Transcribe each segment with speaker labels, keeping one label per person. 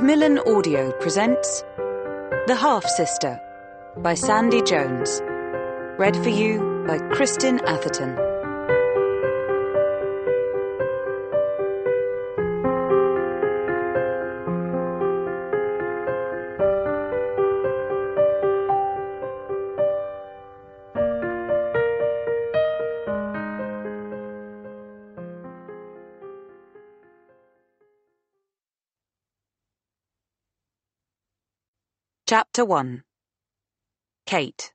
Speaker 1: Macmillan Audio presents The Half-Sister by Sandy Jones. Read for you by Kristin Atherton. Chapter 1. Kate.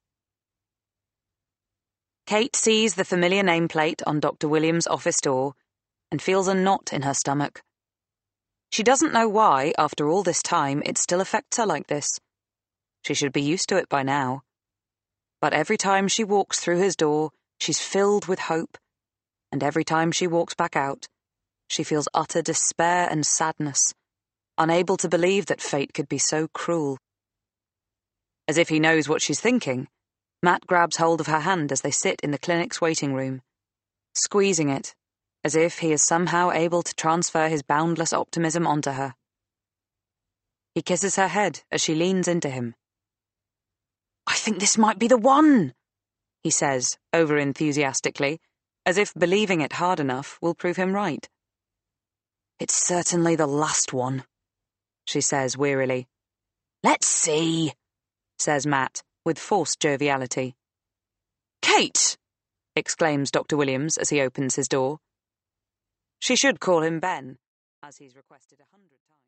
Speaker 1: Kate sees the familiar nameplate on Dr. Williams' office door and feels a knot in her stomach. She doesn't know why, after all this time, it still affects her like this. She should be used to it by now. But every time she walks through his door, she's filled with hope, and every time she walks back out, she feels utter despair and sadness, unable to believe that fate could be so cruel. As if he knows what she's thinking, Matt grabs hold of her hand as they sit in the clinic's waiting room, squeezing it, as if he is somehow able to transfer his boundless optimism onto her. He kisses her head as she leans into him. "I think this might be the one," he says, over-enthusiastically, as if believing it hard enough will prove him right. "It's certainly the last one," she says wearily. "Let's see," says Matt, with forced joviality. "Kate!" exclaims Dr. Williams as he opens his door. She should call him Ben, as he's requested 100 times.